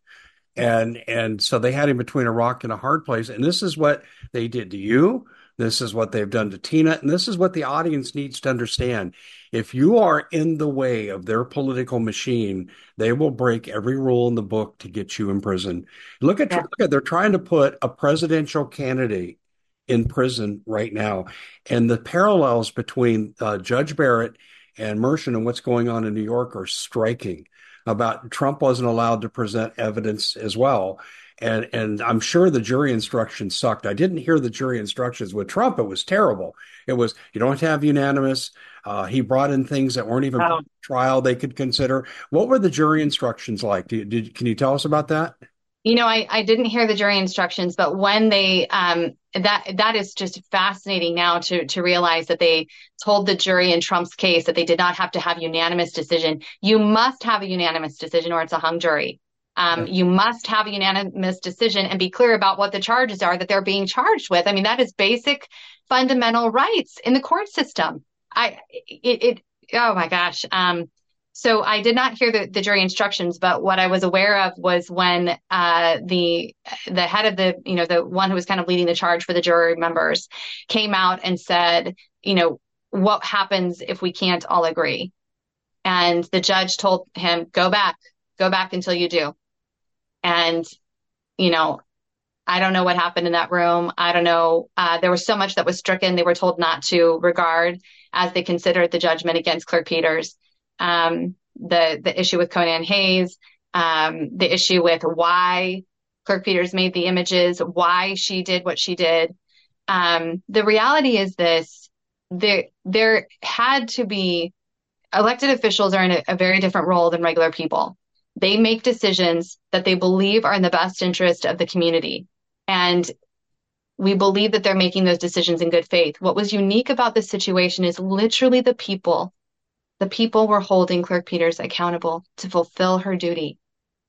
And and so they had him between a rock and a hard place. And this is what they did to you. This is what they've done to Tina. And this is what the audience needs to understand. If you are in the way of their political machine, they will break every rule in the book to get you in prison. Look at, Yeah. look at they're trying to put a presidential candidate in prison right now. And the parallels between uh, Judge Barrett and Merchant and what's going on in New York are striking. About Trump wasn't allowed to present evidence as well. And and I'm sure the jury instructions sucked. I didn't hear the jury instructions with Trump. It was terrible. It was, you don't have unanimous. Uh, he brought in things that weren't even Oh. trial they could consider. What were the jury instructions like? Did, did, can you tell us about that? You know, I, I didn't hear the jury instructions, but when they um that that is just fascinating now to to realize that they told the jury in Trump's case that they did not have to have unanimous decision. You must have a unanimous decision or it's a hung jury. Um, Yeah. you must have a unanimous decision and be clear about what the charges are that they're being charged with. I mean, that is basic fundamental rights in the court system. I it, it oh my gosh. Um, so I did not hear the, the jury instructions, but what I was aware of was when uh, the the head of the, you know, the one who was kind of leading the charge for the jury members came out and said, you know, what happens if we can't all agree? And the judge told him, go back, go back until you do. And, you know, I don't know what happened in that room. I don't know. Uh, there was so much that was stricken. They were told not to regard as they considered the judgment against Clark Peters. Um, the the issue with Conan Hayes, um, the issue with why Clark Peters made the images, why she did what she did. Um, the reality is this: there there had to be elected officials are in a, a very different role than regular people. They make decisions that they believe are in the best interest of the community. And we believe that they're making those decisions in good faith. What was unique about this situation is literally the people. The people were holding Clark Peters accountable to fulfill her duty.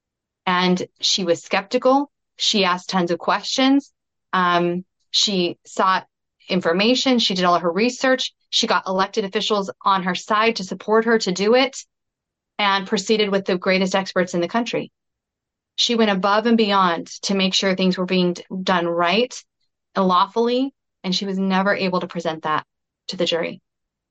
And she was skeptical. She asked tons of questions. Um, she sought information. She did all her research. She got elected officials on her side to support her to do it and proceeded with the greatest experts in the country. She went above and beyond to make sure things were being done right and lawfully, and she was never able to present that to the jury.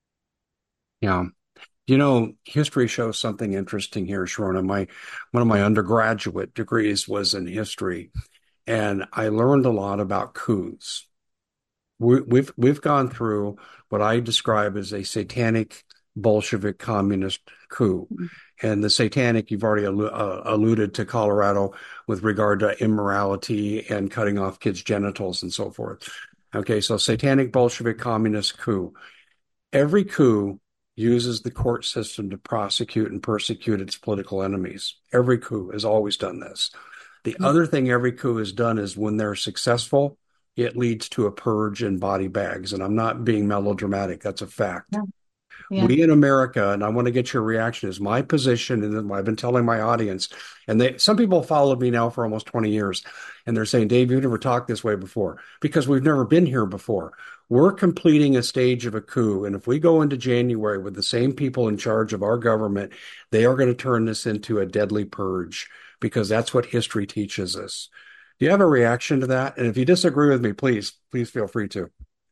Yeah. You know, history shows something interesting here, Sharona. My one of my undergraduate degrees was in history, and I learned a lot about coups. We, we've we've gone through what I describe as a satanic Bolshevik communist coup. And the satanic, you've already allu- uh, alluded to Colorado with regard to immorality and cutting off kids' genitals and so forth. Okay, so satanic Bolshevik communist coup. Every coup uses the court system to prosecute and persecute its political enemies. Every coup has always done this. The Mm-hmm. other thing every coup has done is when they're successful, it leads to a purge in body bags. And I'm not being melodramatic. That's a fact. Yeah. Yeah. We in America, and I want to get your reaction, is my position, and I've been telling my audience, and they, some people followed me now for almost twenty years, and they're saying, Dave, you've never talked this way before, because we've never been here before. We're completing a stage of a coup, and if we go into January with the same people in charge of our government, they are going to turn this into a deadly purge, because that's what history teaches us. Do you have a reaction to that? And if you disagree with me, please, please feel free to.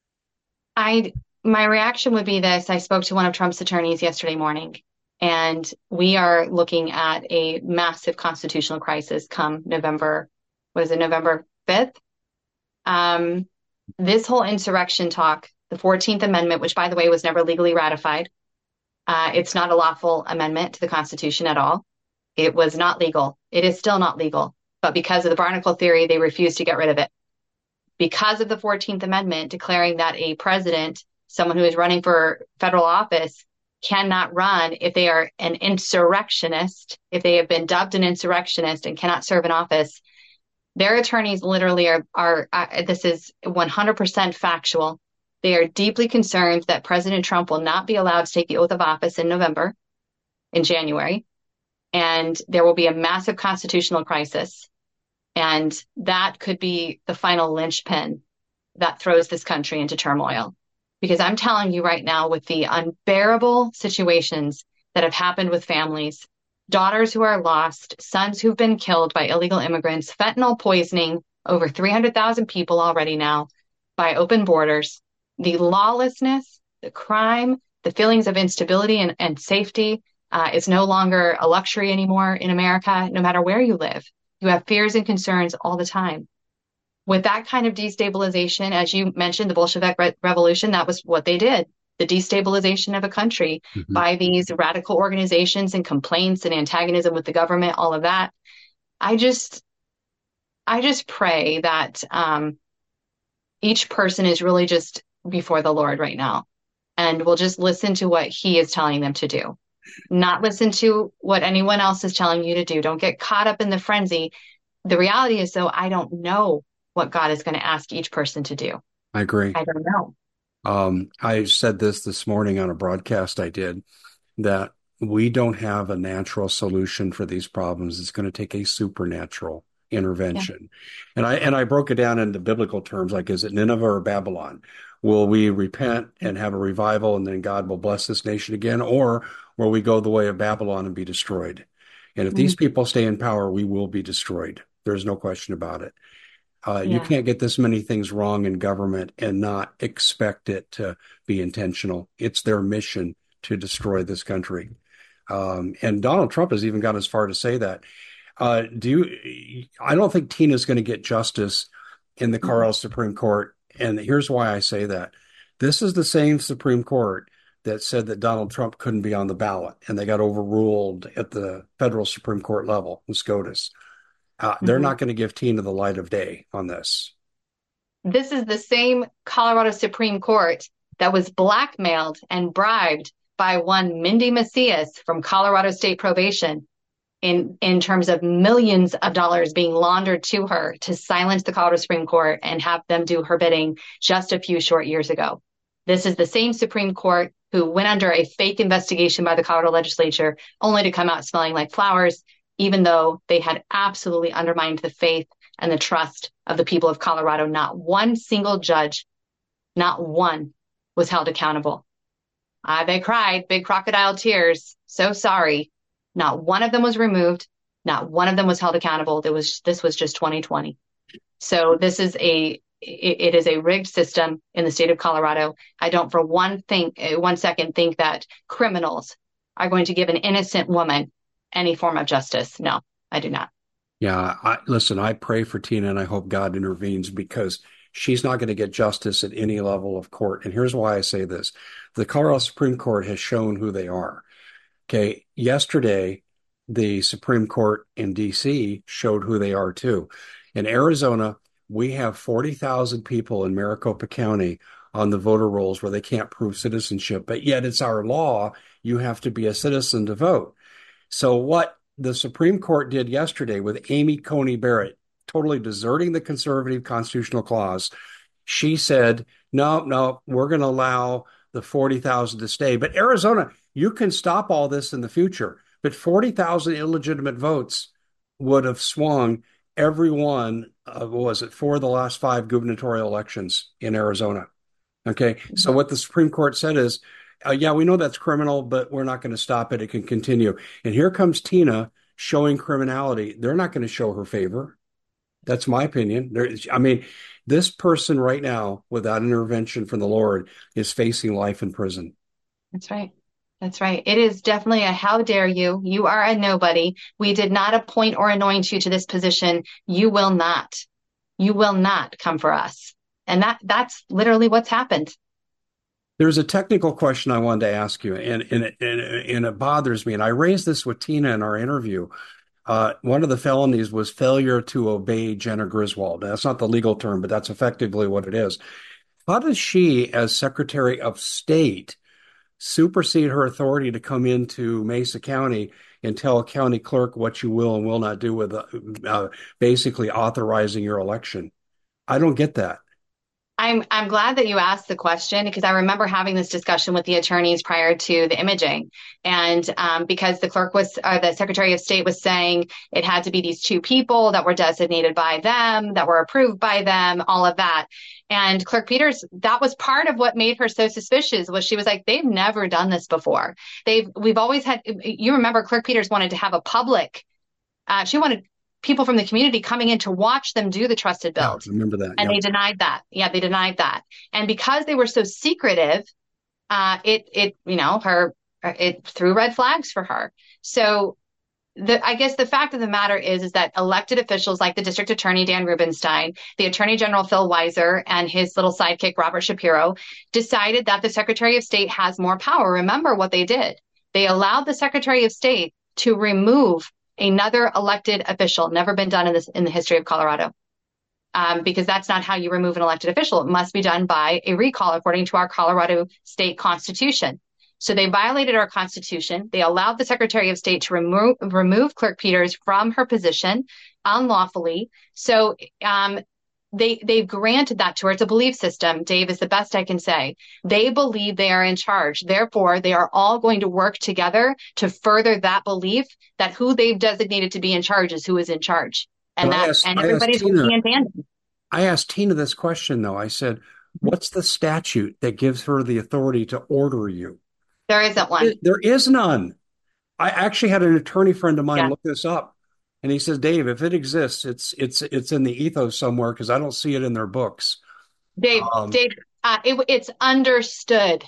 I my reaction would be this. I spoke to one of Trump's attorneys yesterday morning, and we are looking at a massive constitutional crisis come November, what is it, November fifth? Um, this whole insurrection talk, the the fourteenth Amendment, which, by the way, was never legally ratified. Uh, it's not a lawful amendment to the Constitution at all. It was not legal. It is still not legal. But because of the Barnacle theory, they refused to get rid of it. Because of the fourteenth Amendment declaring that a president, someone who is running for federal office, cannot run if they are an insurrectionist, if they have been dubbed an insurrectionist and cannot serve in office, their attorneys literally are, are uh, this is one hundred percent factual. They are deeply concerned that President Trump will not be allowed to take the oath of office in November, in January, and there will be a massive constitutional crisis. And that could be the final linchpin that throws this country into turmoil. Because I'm telling you right now, with the unbearable situations that have happened with families, daughters who are lost, sons who've been killed by illegal immigrants, fentanyl poisoning over three hundred thousand people already now by open borders, the lawlessness, the crime, the feelings of instability and, and safety uh, is no longer a luxury anymore in America, no matter where you live. You have fears and concerns all the time. With that kind of destabilization, as you mentioned, the Bolshevik Re- Revolution, that was what they did. The destabilization of a country mm-hmm. by these radical organizations and complaints and antagonism with the government, all of that. I just, I just pray that um, each person is really just before the Lord right now and will just listen to what he is telling them to do. Not listen to what anyone else is telling you to do. Don't get caught up in the frenzy. The reality is, though, I don't know what God is going to ask each person to do. I agree. I don't know. Um, I said this this morning on a broadcast I did, that we don't have a natural solution for these problems. It's going to take a supernatural intervention. Yeah. And I and I broke it down into biblical terms, like, is it Nineveh or Babylon? Will we repent and have a revival and then God will bless this nation again? Or will we go the way of Babylon and be destroyed? And if mm-hmm. these people stay in power, we will be destroyed. There's no question about it. Uh, yeah. You can't get this many things wrong in government and not expect it to be intentional. It's their mission to destroy this country. Um, and Donald Trump has even gone as far to say that. Uh, do you, I don't think Tina's going to get justice in the Colorado mm-hmm. Supreme Court. And here's why I say that. This is the same Supreme Court that said that Donald Trump couldn't be on the ballot, and they got overruled at the federal Supreme Court level in SCOTUS. Uh, mm-hmm. They're not going to give Tina the light of day on this. This is the same Colorado Supreme Court that was blackmailed and bribed by one Mindy Macias from Colorado State Probation in, in terms of millions of dollars being laundered to her to silence the Colorado Supreme Court and have them do her bidding just a few short years ago. This is the same Supreme Court who went under a fake investigation by the Colorado legislature only to come out smelling like flowers, even though they had absolutely undermined the faith and the trust of the people of Colorado. Not one single judge, not one, was held accountable. Uh, they cried big crocodile tears. So sorry. Not one of them was removed. Not one of them was held accountable. There was, this was just twenty twenty. So this is a, it, it is a rigged system in the state of Colorado. I don't for one thing, one second think that criminals are going to give an innocent woman any form of justice. No, I do not. Yeah. I, listen, I pray for Tina and I hope God intervenes, because she's not going to get justice at any level of court. And here's why I say this. The Colorado Supreme Court has shown who they are. Okay. Yesterday, the Supreme Court in D C showed who they are too. In Arizona, we have forty thousand people in Maricopa County on the voter rolls where they can't prove citizenship, but yet it's our law. You have to be a citizen to vote. So what the Supreme Court did yesterday with Amy Coney Barrett, totally deserting the conservative constitutional clause, she said, no, no, we're going to allow the forty thousand to stay. But Arizona, you can stop all this in the future. But forty thousand illegitimate votes would have swung every one, uh, what was it, four of the last five gubernatorial elections in Arizona. Okay, mm-hmm. So what the Supreme Court said is, Uh, yeah, we know that's criminal, but we're not going to stop it. It can continue. And here comes Tina showing criminality. They're not going to show her favor. That's my opinion. There, I mean, this person right now, without intervention from the Lord, is facing life in prison. That's right. That's right. It is definitely a how dare you. You are a nobody. We did not appoint or anoint you to this position. You will not. You will not come for us. And that that's literally what's happened. There's a technical question I wanted to ask you, and and, and, and it bothers me. And I raised this with Tina in our interview. Uh, one of the felonies was failure to obey Jenna Griswold. That's not the legal term, but that's effectively what it is. How does she, as Secretary of State, supersede her authority to come into Mesa County and tell a county clerk what you will and will not do with uh, uh, basically authorizing your election? I don't get that. I'm I'm glad that you asked the question because I remember having this discussion with the attorneys prior to the imaging, and um, because the clerk was, uh, the Secretary of State was saying it had to be these two people that were designated by them, that were approved by them, all of that. And Clerk Peters, that was part of what made her so suspicious. Was she was like, they've never done this before. They've we've always had. You remember, Clerk Peters wanted to have a public. Uh, she wanted people from the community coming in to watch them do the trusted Yeah, build. remember that. And Yeah. they denied that. Yeah, they denied that. And because they were so secretive, uh, it, it, you know, her, it threw red flags for her. So the, I guess the fact of the matter is, is that elected officials like the district attorney, Dan Rubenstein, the attorney general, Phil Weiser, and his little sidekick, Robert Shapiro, decided that the Secretary of State has more power. Remember what they did. They allowed the Secretary of State to remove another elected official. Never been done in this, in the history of Colorado. Um, because that's not how you remove an elected official. It must be done by a recall according to our Colorado state constitution. So they violated our constitution. They allowed the Secretary of State to remove, remove Clerk Peters from her position unlawfully. So um, they, they've granted that to her. It's a belief system, Dave, is the best I can say. They believe they are in charge. Therefore, they are all going to work together to further that belief that who they've designated to be in charge is who is in charge. And So I that, asked, and I asked everybody's Tina, working in tandem. I asked Tina this question though. I said, "What's the statute that gives her the authority to order you?" There isn't one. There is none. I actually had an attorney friend of mine Yeah. look this up, and he says, "Dave, if it exists, it's it's it's in the ethos somewhere because I don't see it in their books." Dave, Um, Dave, uh, it, it's understood.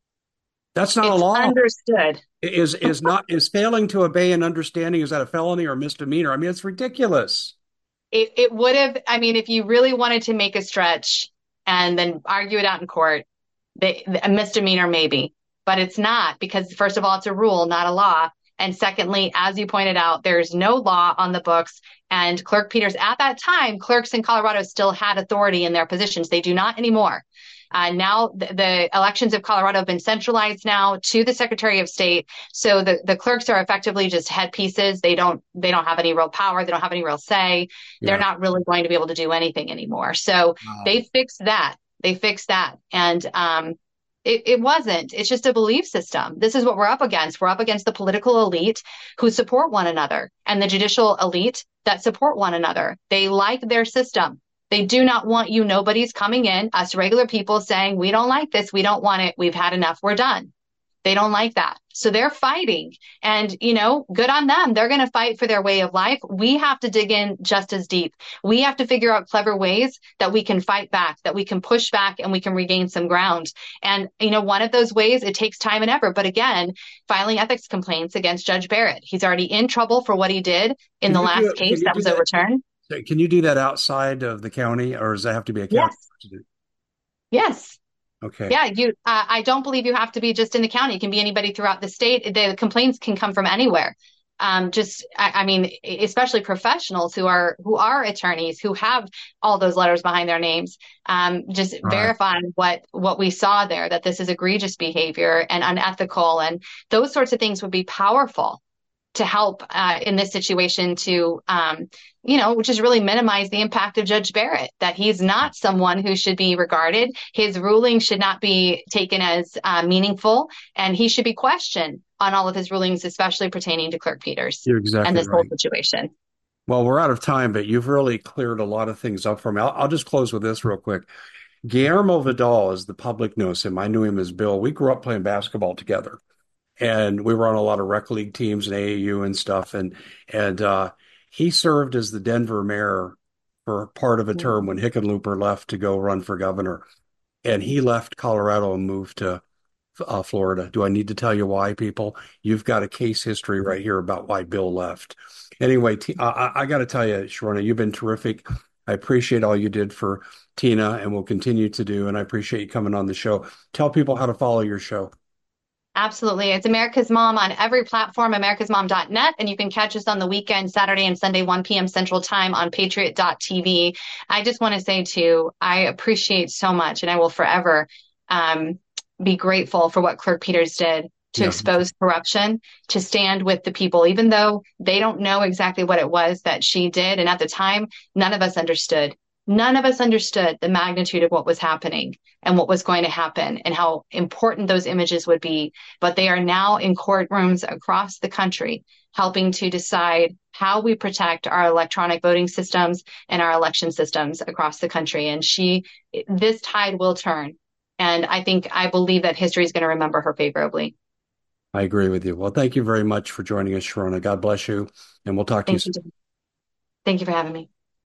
that's not a It's law. understood. Is is not is failing to obey an understanding, is that a felony or a misdemeanor? I mean, it's ridiculous. It, it would have, I mean, if you really wanted to make a stretch and then argue it out in court, they, a misdemeanor maybe, but it's not because first of all, it's a rule, not a law. And secondly, as you pointed out, there's no law on the books. And Clerk Peters, at that time, clerks in Colorado still had authority in their positions. They do not anymore. Uh, now the, the elections of Colorado have been centralized now to the Secretary of State. So the, the clerks are effectively just headpieces. They don't they don't have any real power. They don't have any real say. Yeah. They're not really going to be able to do anything anymore. So Wow. they fixed that. They fixed that. And um, it, it wasn't. It's just a belief system. This is what we're up against. We're up against the political elite who support one another and the judicial elite that support one another. They like their system. They do not want you nobodies coming in, us regular people saying, we don't like this. We don't want it. We've had enough. We're done. They don't like that. So they're fighting. And, you know, good on them. They're going to fight for their way of life. We have to dig in just as deep. We have to figure out clever ways that we can fight back, that we can push back and we can regain some ground. And, you know, one of those ways, it takes time and effort. But again, filing ethics complaints against Judge Barrett. He's already in trouble for what he did in Can the you last do it- case. can you That do was that- overturned. Can you do that outside of the county, or does that have to be a county? Yes. Yes. Okay. Yeah, you. Uh, I don't believe you have to be just in the county. It can be anybody throughout the state. The complaints can come from anywhere. Um, just, I, I mean, especially professionals who are who are attorneys who have all those letters behind their names. Um, just Right. verifying what what we saw there, that this is egregious behavior and unethical, and those sorts of things would be powerful to help uh, in this situation to, um, you know, which is really minimize the impact of Judge Barrett, that he's not someone who should be regarded. His ruling should not be taken as uh, meaningful, and he should be questioned on all of his rulings, especially pertaining to Clerk Peters You're exactly and this right. whole situation. Well, we're out of time, but you've really cleared a lot of things up for me. I'll, I'll just close with this real quick. Guillermo Vidal, as the public knows him, I knew him as Bill. We grew up playing basketball together, and we were on a lot of rec league teams and A A U and stuff. And and uh, he served as the Denver mayor for part of a term when Hickenlooper left to go run for governor. And he left Colorado and moved to uh, Florida. Do I need to tell you why, people? You've got a case history right here about why Bill left. Anyway, t- I, I got to tell you, Sharona, you've been terrific. I appreciate all you did for Tina and will continue to do. And I appreciate you coming on the show. Tell people how to follow your show. Absolutely. It's America's Mom on every platform, americas mom dot net. And you can catch us on the weekend, Saturday and Sunday, one p m Central Time on patriot dot t v. I just want to say, too, I appreciate so much, and I will forever um, be grateful for what Clerk Peters did to Yeah. expose corruption, to stand with the people, even though they don't know exactly what it was that she did. And at the time, none of us understood. None of us understood the magnitude of what was happening and what was going to happen and how important those images would be. But they are now in courtrooms across the country helping to decide how we protect our electronic voting systems and our election systems across the country. And she, this tide will turn. And I think, I believe that history is going to remember her favorably. I agree with you. Well, thank you very much for joining us, Sharona. God bless you. And we'll talk to you Thank you. soon. Thank you for having me.